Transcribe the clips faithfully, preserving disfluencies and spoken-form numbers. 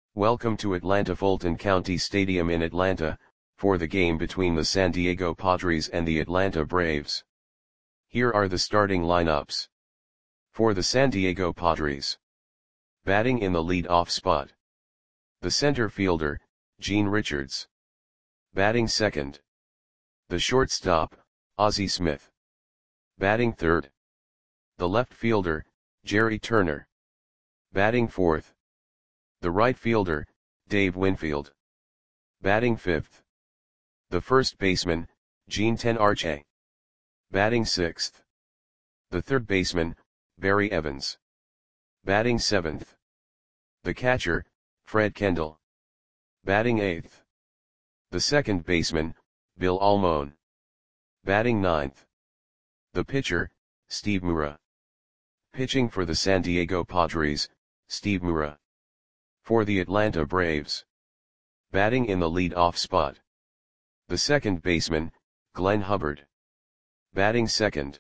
Welcome to Atlanta Fulton County Stadium in Atlanta, for the game between the San Diego Padres and the Atlanta Braves. Here are the starting lineups. For the San Diego Padres. Batting in the lead-off spot. The center fielder, Gene Richards. Batting second. The shortstop, Ozzie Smith. Batting third. The left fielder, Jerry Turner. Batting fourth. The right fielder, Dave Winfield. Batting fifth. The first baseman, Gene Tenarche. Batting sixth. The third baseman, Barry Evans. Batting seventh. The catcher, Fred Kendall. Batting eighth. The second baseman, Bill Almon. Batting ninth. The pitcher, Steve Mura. Pitching for the San Diego Padres, Steve Mura. For the Atlanta Braves. Batting in the lead-off spot. The second baseman, Glenn Hubbard. Batting second.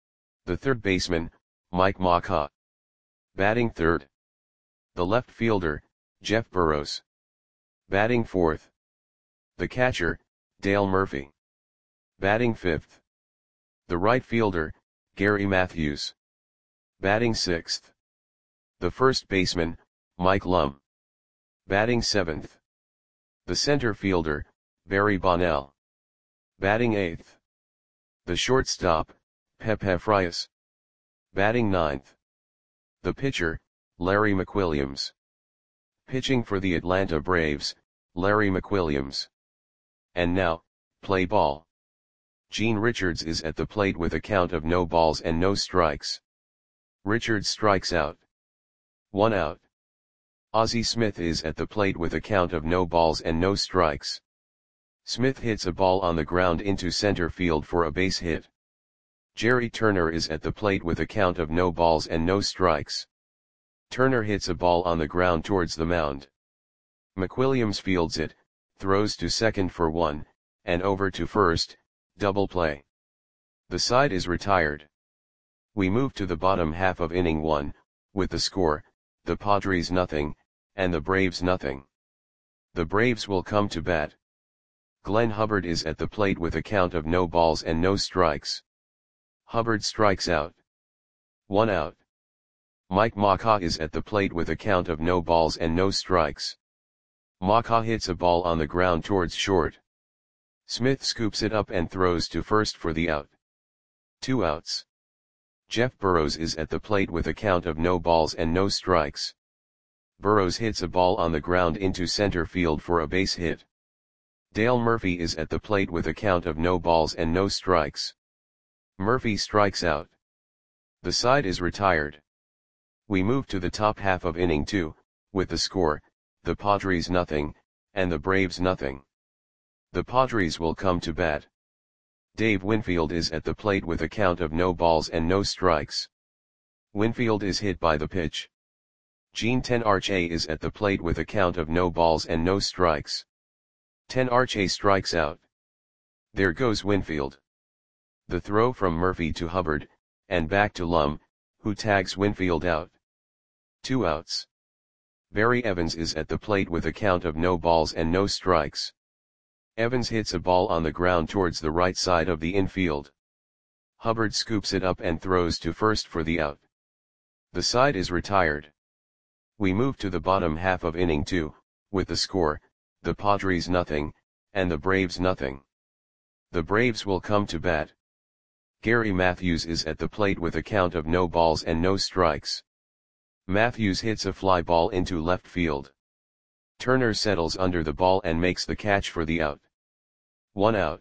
The third baseman, Mike Maucha. Batting third. The left fielder, Jeff Burrows. Batting fourth. The catcher, Dale Murphy. Batting fifth. The right fielder, Gary Matthews. Batting sixth. The first baseman, Mike Lum. Batting seventh. The center fielder, Barry Bonnell. Batting eighth. The shortstop, Pepe Frias. Batting ninth. The pitcher, Larry McWilliams. Pitching for the Atlanta Braves, Larry McWilliams. And now, play ball. Gene Richards is at the plate with a count of no balls and no strikes. Richards strikes out. One out. Ozzie Smith is at the plate with a count of no balls and no strikes. Smith hits a ball on the ground into center field for a base hit. Jerry Turner is at the plate with a count of no balls and no strikes. Turner hits a ball on the ground towards the mound. McWilliams fields it, throws to second for one, and over to first, double play. The side is retired. We move to the bottom half of inning one, with the score, the Padres nothing, and the Braves nothing. The Braves will come to bat. Glenn Hubbard is at the plate with a count of no balls and no strikes. Hubbard strikes out. One out. Mike Maucha is at the plate with a count of no balls and no strikes. Maucha hits a ball on the ground towards short. Smith scoops it up and throws to first for the out. Two outs. Jeff Burrows is at the plate with a count of no balls and no strikes. Burrows hits a ball on the ground into center field for a base hit. Dale Murphy is at the plate with a count of no balls and no strikes. Murphy strikes out. The side is retired. We move to the top half of inning two, with the score, the Padres nothing, and the Braves nothing. The Padres will come to bat. Dave Winfield is at the plate with a count of no balls and no strikes. Winfield is hit by the pitch. Gene Tenarche is at the plate with a count of no balls and no strikes. Tenarche strikes out. There goes Winfield. The throw from Murphy to Hubbard, and back to Lum, who tags Winfield out. Two outs. Barry Evans is at the plate with a count of no balls and no strikes. Evans hits a ball on the ground towards the right side of the infield. Hubbard scoops it up and throws to first for the out. The side is retired. We move to the bottom half of inning two, with the score, the Padres nothing, and the Braves nothing. The Braves will come to bat. Gary Matthews is at the plate with a count of no balls and no strikes. Matthews hits a fly ball into left field. Turner settles under the ball and makes the catch for the out. One out.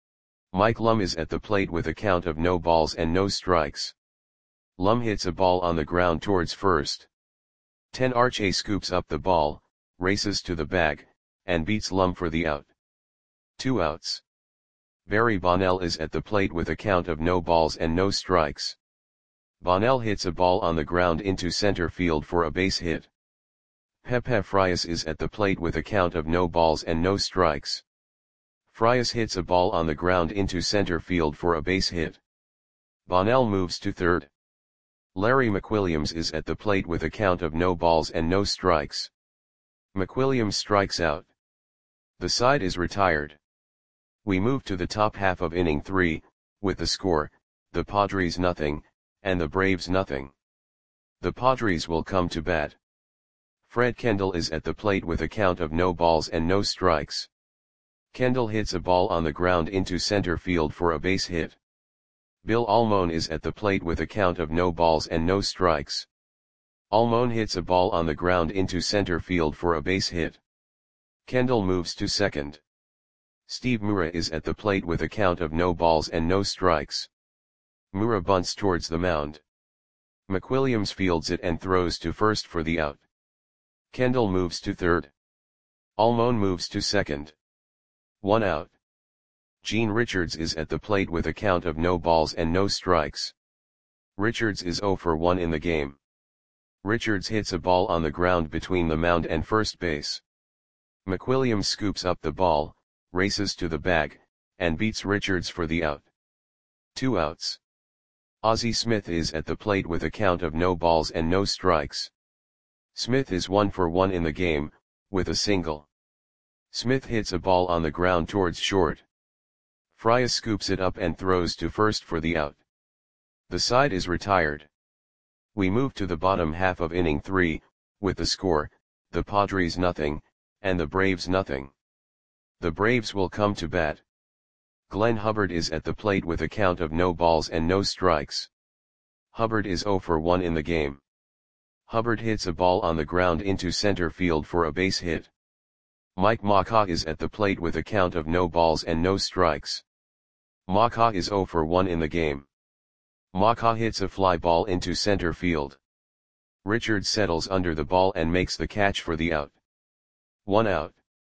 Mike Lum is at the plate with a count of no balls and no strikes. Lum hits a ball on the ground towards first. Tenarche scoops up the ball, races to the bag, and beats Lum for the out. Two outs. Barry Bonnell is at the plate with a count of no balls and no strikes. Bonnell hits a ball on the ground into center field for a base hit. Pepe Frias is at the plate with a count of no balls and no strikes. Frias hits a ball on the ground into center field for a base hit. Bonnell moves to third. Larry McWilliams is at the plate with a count of no balls and no strikes. McWilliams strikes out. The side is retired. We move to the top half of inning three, with the score, the Padres nothing, and the Braves nothing. The Padres will come to bat. Fred Kendall is at the plate with a count of no balls and no strikes. Kendall hits a ball on the ground into center field for a base hit. Bill Almon is at the plate with a count of no balls and no strikes. Almon hits a ball on the ground into center field for a base hit. Kendall moves to second. Steve Mura is at the plate with a count of no balls and no strikes. Mura bunts towards the mound. McWilliams fields it and throws to first for the out. Kendall moves to third. Almon moves to second. One out. Gene Richards is at the plate with a count of no balls and no strikes. Richards is oh for one in the game. Richards hits a ball on the ground between the mound and first base. McWilliams scoops up the ball, races to the bag, and beats Richards for the out. Two outs. Ozzie Smith is at the plate with a count of no balls and no strikes. Smith is one for one in the game, with a single. Smith hits a ball on the ground towards short. Frias scoops it up and throws to first for the out. The side is retired. We move to the bottom half of inning three, with the score, the Padres nothing, and the Braves nothing. The Braves will come to bat. Glenn Hubbard is at the plate with a count of no balls and no strikes. Hubbard is oh for one in the game. Hubbard hits a ball on the ground into center field for a base hit. Mike Maka is at the plate with a count of no balls and no strikes. Maka is oh for one in the game. Maka hits a fly ball into center field. Richards settles under the ball and makes the catch for the out. One out.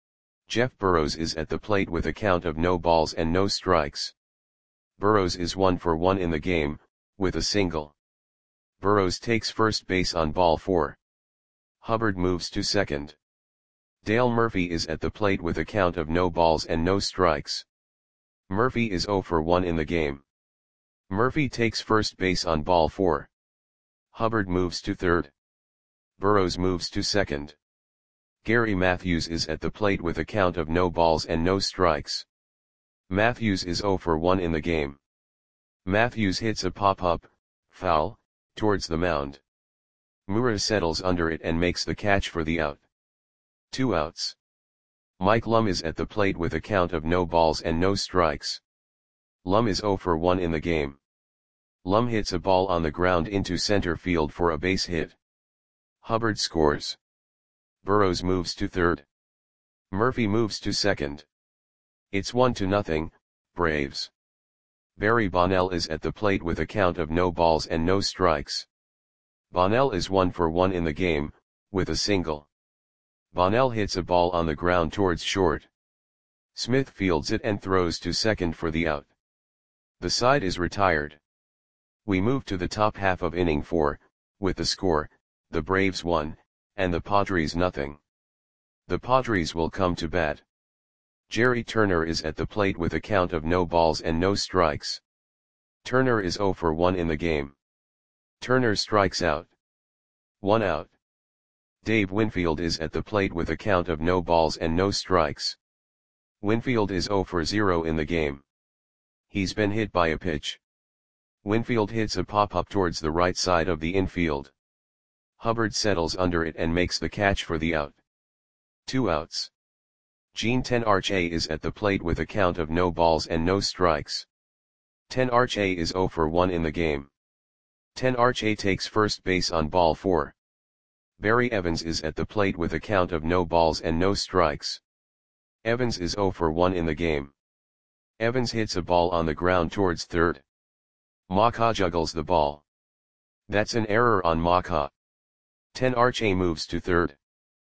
Jeff Burrows is at the plate with a count of no balls and no strikes. Burrows is one for one in the game, with a single. Burrows takes first base on ball four. Hubbard moves to second. Dale Murphy is at the plate with a count of no balls and no strikes. Murphy is oh for one in the game. Murphy takes first base on ball four. Hubbard moves to third. Burrows moves to second. Gary Matthews is at the plate with a count of no balls and no strikes. Matthews is oh for one in the game. Matthews hits a pop-up, foul, towards the mound. Mura settles under it and makes the catch for the out. Two outs. Mike Lum is at the plate with a count of no balls and no strikes. Lum is oh for one in the game. Lum hits a ball on the ground into center field for a base hit. Hubbard scores. Burrows moves to third. Murphy moves to second. It's one to nothing, Braves. Barry Bonnell is at the plate with a count of no balls and no strikes. Bonnell is one for one in the game, with a single. Bonnell hits a ball on the ground towards short. Smith fields it and throws to second for the out. The side is retired. We move to the top half of inning four, with the score, the Braves one, and the Padres nothing. The Padres will come to bat. Jerry Turner is at the plate with a count of no balls and no strikes. Turner is oh for one in the game. Turner strikes out. One out. Dave Winfield is at the plate with a count of no balls and no strikes. Winfield is oh for zero in the game. He's been hit by a pitch. Winfield hits a pop-up towards the right side of the infield. Hubbard settles under it and makes the catch for the out. Two outs. Gene Tenarche is at the plate with a count of no balls and no strikes. Tenarche is oh for one in the game. Tenarche takes first base on ball four. Barry Evans is at the plate with a count of no balls and no strikes. Evans is oh for one in the game. Evans hits a ball on the ground towards third. Maka juggles the ball. That's an error on Maka. Tenarche moves to third.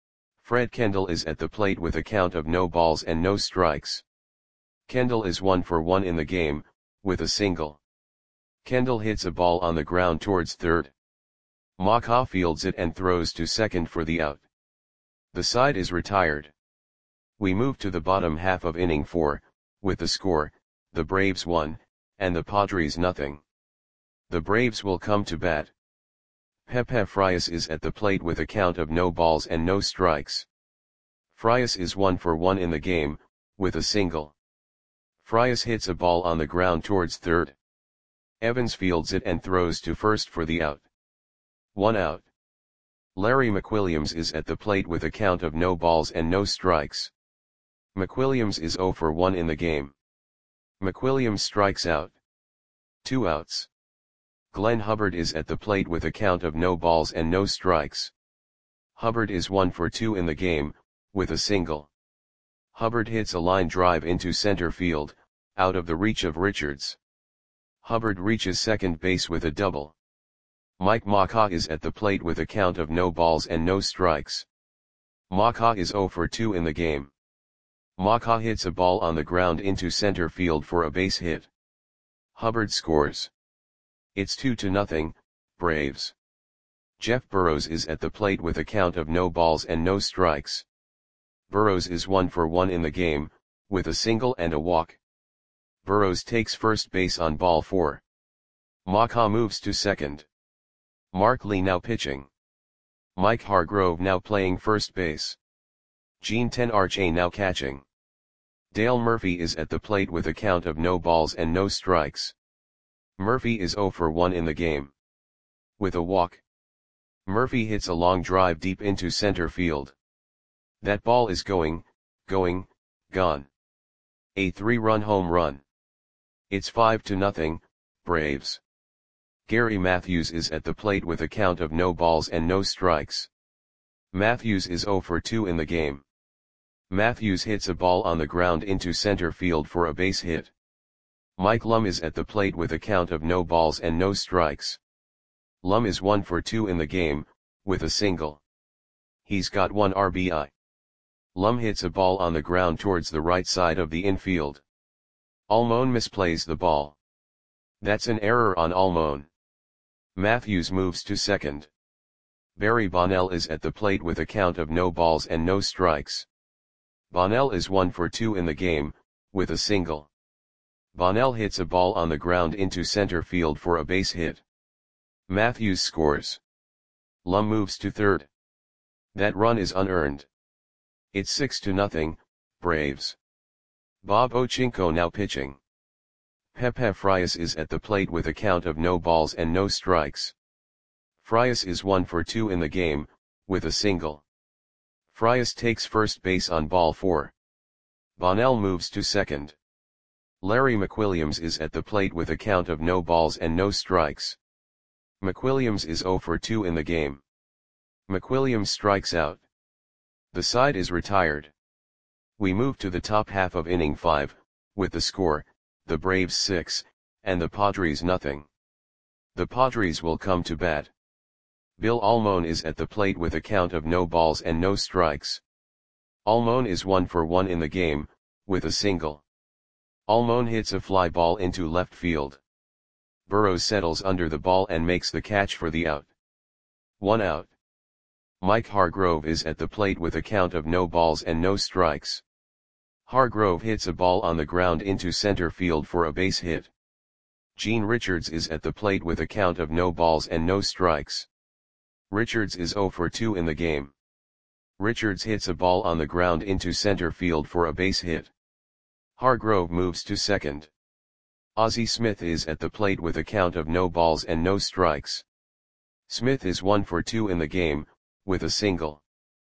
Fred Kendall is at the plate with a count of no balls and no strikes. Kendall is one for one in the game, with a single. Kendall hits a ball on the ground towards third. Maka fields it and throws to second for the out. The side is retired. We move to the bottom half of inning four, with the score, the Braves one, and the Padres nothing. The Braves will come to bat. Pepe Frias is at the plate with a count of no balls and no strikes. Frias is one for one in the game, with a single. Frias hits a ball on the ground towards third. Evans fields it and throws to first for the out. One out. Larry McWilliams is at the plate with a count of no balls and no strikes. McWilliams is zero for one in the game. McWilliams strikes out. Two outs. Glenn Hubbard is at the plate with a count of no balls and no strikes. Hubbard is one for two in the game, with a single. Hubbard hits a line drive into center field, out of the reach of Richards. Hubbard reaches second base with a double. Mike Maka is at the plate with a count of no balls and no strikes. Maka is zero for two in the game. Maka hits a ball on the ground into center field for a base hit. Hubbard scores. It's two to nothing, Braves. Jeff Burrows is at the plate with a count of no balls and no strikes. Burrows is one for one in the game, with a single and a walk. Burrows takes first base on ball four. Maka moves to second. Mark Lee now pitching. Mike Hargrove now playing first base. Gene Tenarche now catching. Dale Murphy is at the plate with a count of no balls and no strikes. Murphy is zero for one in the game. With a walk. Murphy hits a long drive deep into center field. That ball is going, going, gone. A three-run home run. It's five to nothing, Braves. Gary Matthews is at the plate with a count of no balls and no strikes. Matthews is zero for two in the game. Matthews hits a ball on the ground into center field for a base hit. Mike Lum is at the plate with a count of no balls and no strikes. Lum is one for two in the game, with a single. He's got one R B I. Lum hits a ball on the ground towards the right side of the infield. Almon misplays the ball. That's an error on Almon. Matthews moves to second. Barry Bonnell is at the plate with a count of no balls and no strikes. Bonnell is one for two in the game, with a single. Bonnell hits a ball on the ground into center field for a base hit. Matthews scores. Lum moves to third. That run is unearned. It's six to nothing, Braves. Bob Ochinko now pitching. Pepe Frias is at the plate with a count of no balls and no strikes. Frias is one for two in the game, with a single. Frias takes first base on ball four. Bonnell moves to second. Larry McWilliams is at the plate with a count of no balls and no strikes. McWilliams is zero for two in the game. McWilliams strikes out. The side is retired. We move to the top half of inning five, with the score, the Braves six, and the Padres nothing. The Padres will come to bat. Bill Almon is at the plate with a count of no balls and no strikes. Almon is one for one in the game, with a single. Almon hits a fly ball into left field. Burrows settles under the ball and makes the catch for the out. One out. Mike Hargrove is at the plate with a count of no balls and no strikes. Hargrove hits a ball on the ground into center field for a base hit. Gene Richards is at the plate with a count of no balls and no strikes. Richards is zero for two in the game. Richards hits a ball on the ground into center field for a base hit. Hargrove moves to second. Ozzie Smith is at the plate with a count of no balls and no strikes. Smith is one for two in the game, with a single.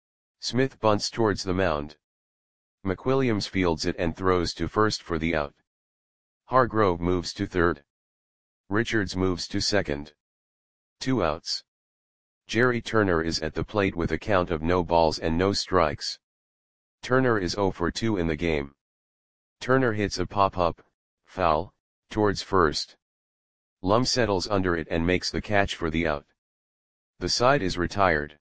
Smith bunts towards the mound. McWilliams fields it and throws to first for the out. Hargrove moves to third. Richards moves to second. Two outs. Jerry Turner is at the plate with a count of no balls and no strikes. Turner is zero for two in the game. Turner hits a pop-up, foul, towards first. Lum settles under it and makes the catch for the out. The side is retired.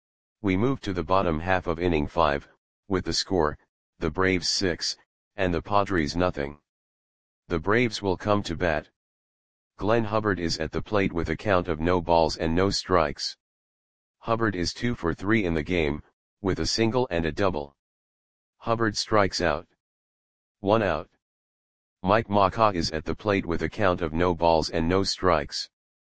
We move to the bottom half of inning five, with the score, the Braves six, and the Padres nothing. The Braves will come to bat. Glenn Hubbard is at the plate with a count of no balls and no strikes. Hubbard is two for three in the game, with a single and a double. Hubbard strikes out. One out. Mike Maka is at the plate with a count of no balls and no strikes.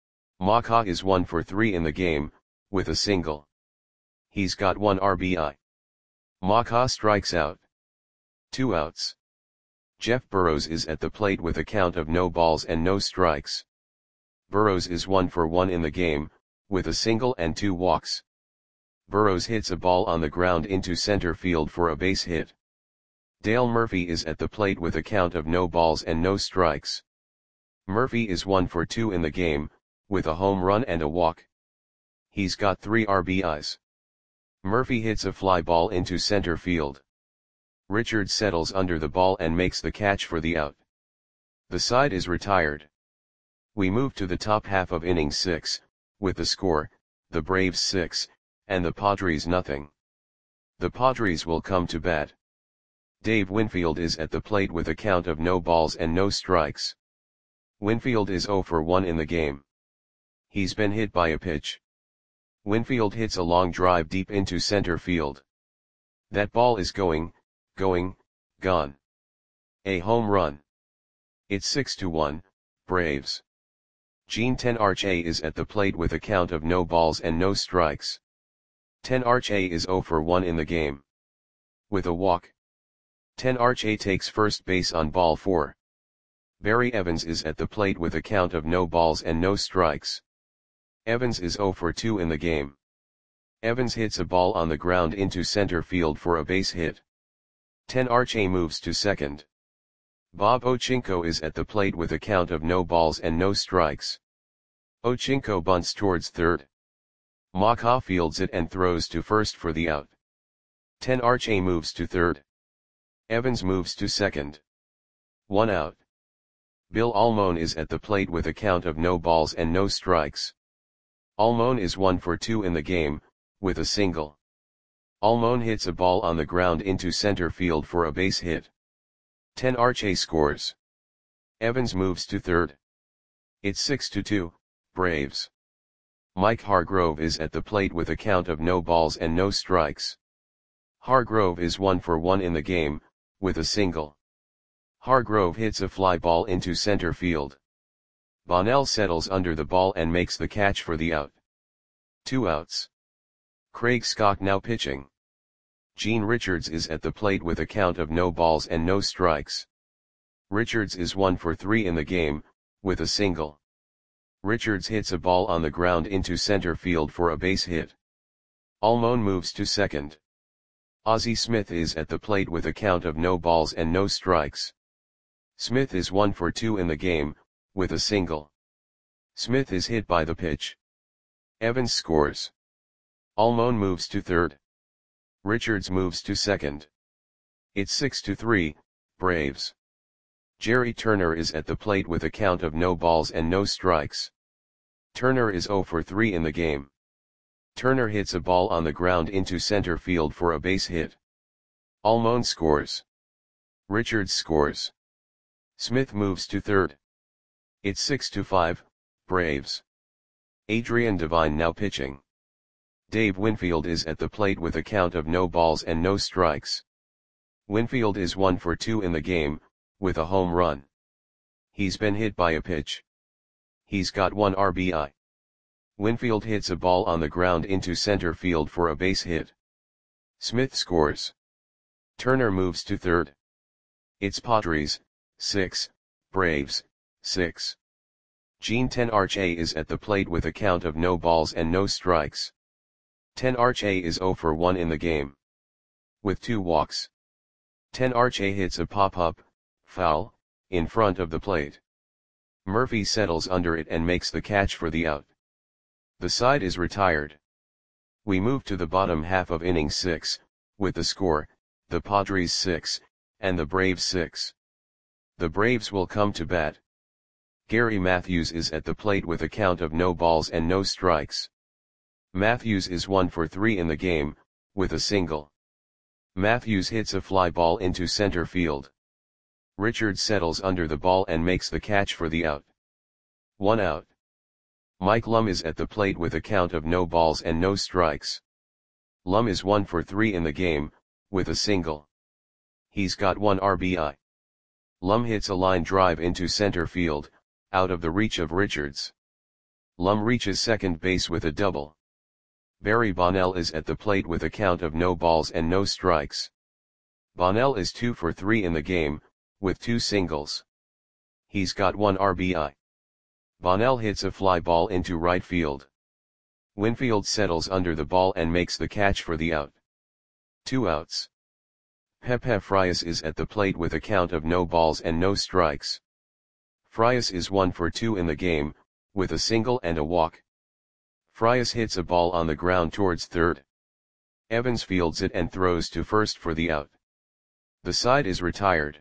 Maka is one for three in the game, with a single. He's got one R B I. Maka strikes out. Two outs. Jeff Burrows is at the plate with a count of no balls and no strikes. Burrows is one for one in the game, with a single and two walks. Burrows hits a ball on the ground into center field for a base hit. Dale Murphy is at the plate with a count of no balls and no strikes. Murphy is one for two in the game, with a home run and a walk. He's got three R B Is. Murphy hits a fly ball into center field. Richards settles under the ball and makes the catch for the out. The side is retired. We move to the top half of inning six, with the score, the Braves six, and the Padres nothing. The Padres will come to bat. Dave Winfield is at the plate with a count of no balls and no strikes. Winfield is zero for one in the game. He's been hit by a pitch. Winfield hits a long drive deep into center field. That ball is going, going, gone. A home run. It's six to one, Braves. Gene Tenarche is at the plate with a count of no balls and no strikes. Tenarche is zero for one in the game. With a walk. Tenarche takes first base on ball four. Barry Evans is at the plate with a count of no balls and no strikes. Evans is zero for two in the game. Evans hits a ball on the ground into center field for a base hit. Tenarche moves to second. Bob Ochinko is at the plate with a count of no balls and no strikes. Ochinko bunts towards third. Maka fields it and throws to first for the out. Tenarche moves to third. Evans moves to second. One out. Bill Almon is at the plate with a count of no balls and no strikes. Almon is one for two in the game, with a single. Almon hits a ball on the ground into center field for a base hit. Tenarche scores. Evans moves to third. It's six to two, Braves. Mike Hargrove is at the plate with a count of no balls and no strikes. Hargrove is one for one in the game, with a single. Hargrove hits a fly ball into center field. Bonnell settles under the ball and makes the catch for the out. Two outs. Craig Scott now pitching. Gene Richards is at the plate with a count of no balls and no strikes. Richards is one for three in the game, with a single. Richards hits a ball on the ground into center field for a base hit. Almon moves to second. Ozzie Smith is at the plate with a count of no balls and no strikes. Smith is one for two in the game, with a single. Smith is hit by the pitch. Evans scores. Almon moves to third. Richards moves to second. It's six to three, Braves. Jerry Turner is at the plate with a count of no balls and no strikes. Turner is zero for three in the game. Turner hits a ball on the ground into center field for a base hit. Almon scores. Richards scores. Smith moves to third. It's six to five, Braves. Adrian Devine now pitching. Dave Winfield is at the plate with a count of no balls and no strikes. Winfield is one for two in the game, with a home run. He's been hit by a pitch. He's got one R B I. Winfield hits a ball on the ground into center field for a base hit. Smith scores. Turner moves to third. It's Padres, six, Braves, six. Gene Tenarche is at the plate with a count of no balls and no strikes. Tenarche is zero for one in the game. With two walks. Tenarche hits a pop-up, foul, in front of the plate. Murphy settles under it and makes the catch for the out. The side is retired. We move to the bottom half of inning six, with the score, the Padres six, and the Braves six. The Braves will come to bat. Gary Matthews is at the plate with a count of no balls and no strikes. Matthews is one for three in the game, with a single. Matthews hits a fly ball into center field. Richards settles under the ball and makes the catch for the out. One out. Mike Lum is at the plate with a count of no balls and no strikes. Lum is one for three in the game, with a single. He's got one R B I. Lum hits a line drive into center field, out of the reach of Richards. Lum reaches second base with a double. Barry Bonnell is at the plate with a count of no balls and no strikes. Bonnell is two for three in the game, with two singles. He's got one R B I. Bonnell hits a fly ball into right field. Winfield settles under the ball and makes the catch for the out. Two outs. Pepe Frias is at the plate with a count of no balls and no strikes. Frias is one for two in the game, with a single and a walk. Frias hits a ball on the ground towards third. Evans fields it and throws to first for the out. The side is retired.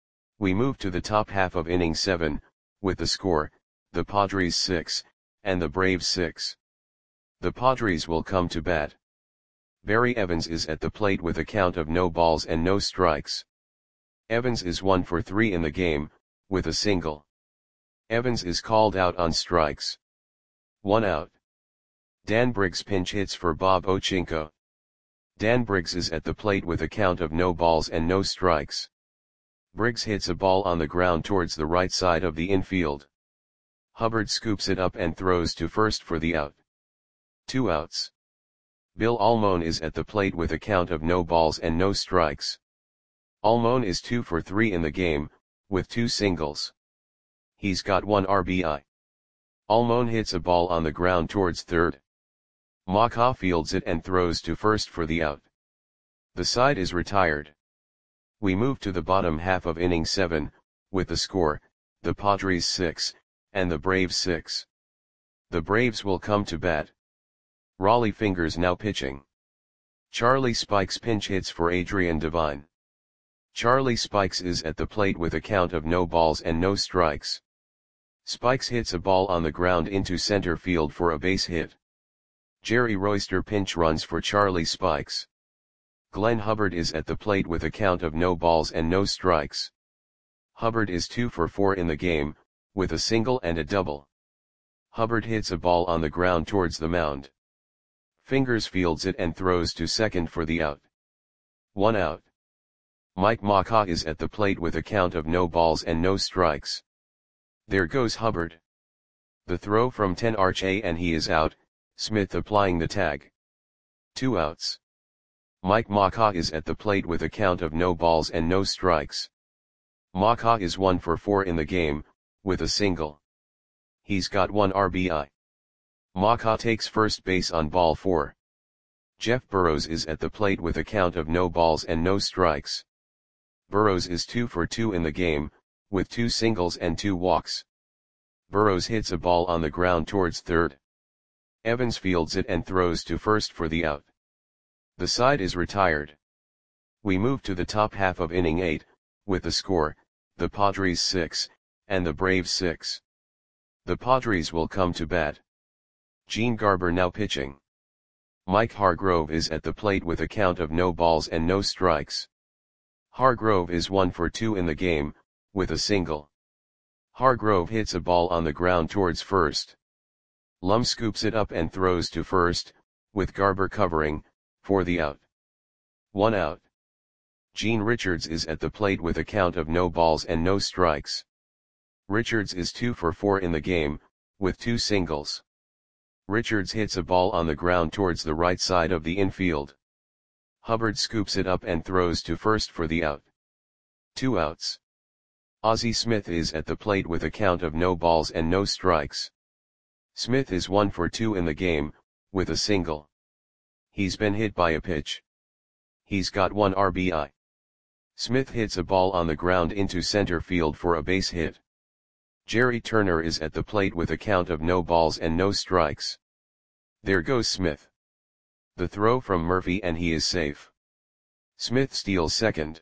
We move to the top half of inning seven, with the score, the Padres six, and the Braves six. The Padres will come to bat. Barry Evans is at the plate with a count of no balls and no strikes. Evans is one for three in the game, with a single. Evans is called out on strikes. One out. Dan Briggs pinch hits for Bob Ochinko. Dan Briggs is at the plate with a count of no balls and no strikes. Briggs hits a ball on the ground towards the right side of the infield. Hubbard scoops it up and throws to first for the out. Two outs. Bill Almon is at the plate with a count of no balls and no strikes. Almon is two for three in the game, with two singles. He's got one R B I. Almon hits a ball on the ground towards third. Maka fields it and throws to first for the out. The side is retired. We move to the bottom half of inning seven, with the score, the Padres six, and the Braves six. The Braves will come to bat. Raleigh Fingers now pitching. Charlie Spikes pinch hits for Adrian Devine. Charlie Spikes is at the plate with a count of no balls and no strikes. Spikes hits a ball on the ground into center field for a base hit. Jerry Royster pinch runs for Charlie Spikes. Glenn Hubbard is at the plate with a count of no balls and no strikes. Hubbard is two for four in the game, with a single and a double. Hubbard hits a ball on the ground towards the mound. Fingers fields it and throws to second for the out. One out. Mike Maka is at the plate with a count of no balls and no strikes. There goes Hubbard. The throw from ten Arche and he is out, Smith applying the tag. Two outs. Mike Maka is at the plate with a count of no balls and no strikes. Maka is one for four in the game, with a single. He's got one R B I. Maka takes first base on ball four. Jeff Burrows is at the plate with a count of no balls and no strikes. Burrows is two for two in the game, with two singles and two walks. Burrows hits a ball on the ground towards third. Evans fields it and throws to first for the out. The side is retired. We move to the top half of inning eight, with the score, the Padres six, and the Braves six. The Padres will come to bat. Gene Garber now pitching. Mike Hargrove is at the plate with a count of no balls and no strikes. Hargrove is one for two in the game, with a single. Hargrove hits a ball on the ground towards first. Lum scoops it up and throws to first, with Garber covering, for the out. One out. Gene Richards is at the plate with a count of no balls and no strikes. Richards is two for four in the game, with two singles. Richards hits a ball on the ground towards the right side of the infield. Hubbard scoops it up and throws to first for the out. Two outs. Ozzie Smith is at the plate with a count of no balls and no strikes. Smith is one for two in the game, with a single. He's been hit by a pitch. He's got one R B I. Smith hits a ball on the ground into center field for a base hit. Jerry Turner is at the plate with a count of no balls and no strikes. There goes Smith. The throw from Murphy and he is safe. Smith steals second.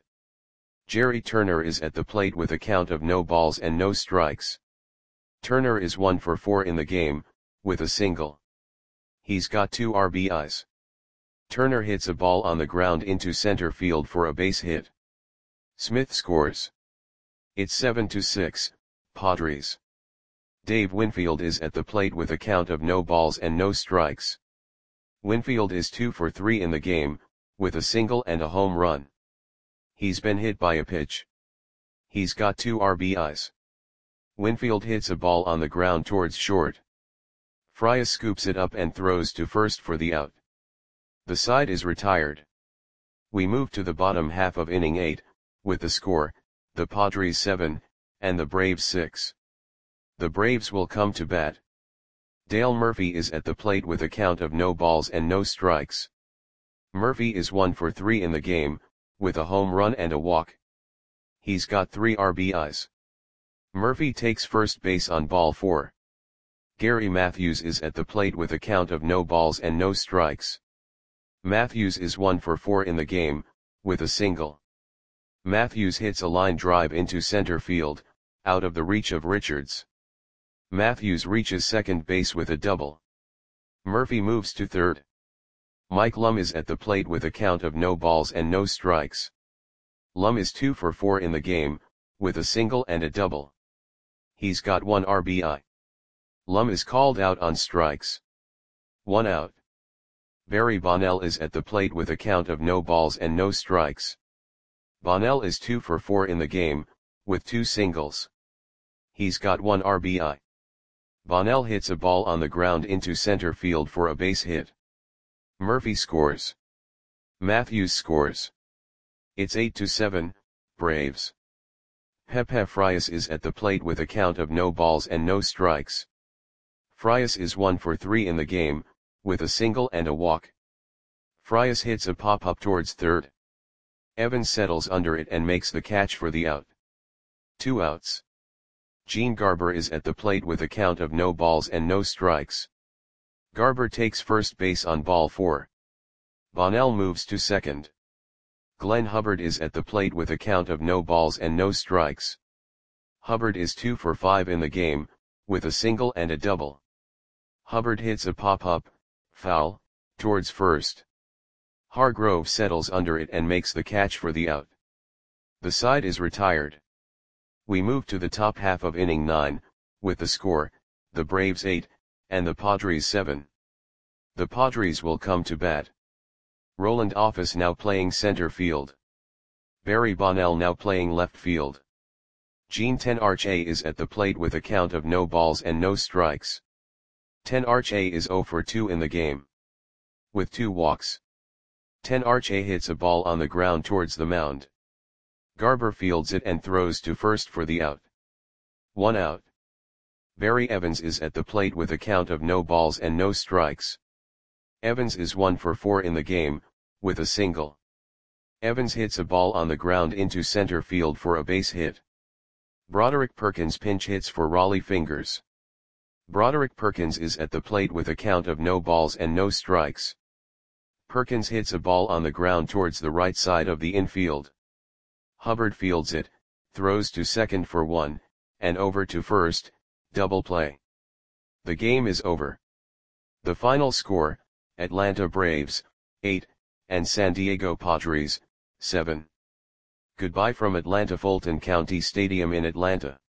Jerry Turner is at the plate with a count of no balls and no strikes. Turner is one for four in the game, with a single. He's got two R B Is. Turner hits a ball on the ground into center field for a base hit. Smith scores. It's seven to six, Padres. Dave Winfield is at the plate with a count of no balls and no strikes. Winfield is two for three in the game, with a single and a home run. He's been hit by a pitch. He's got two R B Is. Winfield hits a ball on the ground towards short. Frias scoops it up and throws to first for the out. The side is retired. We move to the bottom half of inning eight, with the score, the Padres seven, and the Braves six. The Braves will come to bat. Dale Murphy is at the plate with a count of no balls and no strikes. Murphy is one for three in the game, with a home run and a walk. He's got three R B Is. Murphy takes first base on ball four. Gary Matthews is at the plate with a count of no balls and no strikes. Matthews is one for four in the game, with a single. Matthews hits a line drive into center field, out of the reach of Richards. Matthews reaches second base with a double. Murphy moves to third. Mike Lum is at the plate with a count of no balls and no strikes. Lum is two for four in the game, with a single and a double. He's got one R B I. Lum is called out on strikes. One out. Barry Bonnell is at the plate with a count of no balls and no strikes. Bonnell is two for four in the game, with two singles. He's got one R B I. Bonnell hits a ball on the ground into center field for a base hit. Murphy scores. Matthews scores. It's eight to seven, Braves. Pepe Frias is at the plate with a count of no balls and no strikes. Frias is one for three in the game, with a single and a walk. Frias hits a pop-up towards third. Evans settles under it and makes the catch for the out. Two outs. Gene Garber is at the plate with a count of no balls and no strikes. Garber takes first base on ball four. Bonnell moves to second. Glenn Hubbard is at the plate with a count of no balls and no strikes. Hubbard is two for five in the game, with a single and a double. Hubbard hits a pop-up, foul, towards first. Hargrove settles under it and makes the catch for the out. The side is retired. We move to the top half of inning nine, with the score, the Braves eight, and the Padres seven. The Padres will come to bat. Roland Office now playing center field. Barry Bonnell now playing left field. Gene Tenarche is at the plate with a count of no balls and no strikes. Tenarche is zero for two in the game, with two walks. Tenarche hits a ball on the ground towards the mound. Garber fields it and throws to first for the out. One out. Barry Evans is at the plate with a count of no balls and no strikes. Evans is one for four in the game, with a single. Evans hits a ball on the ground into center field for a base hit. Broderick Perkins pinch hits for Raleigh Fingers. Broderick Perkins is at the plate with a count of no balls and no strikes. Perkins hits a ball on the ground towards the right side of the infield. Hubbard fields it, throws to second for one, and over to first, double play. The game is over. The final score, Atlanta Braves, eight, and San Diego Padres, seven. Goodbye from Atlanta Fulton County Stadium in Atlanta.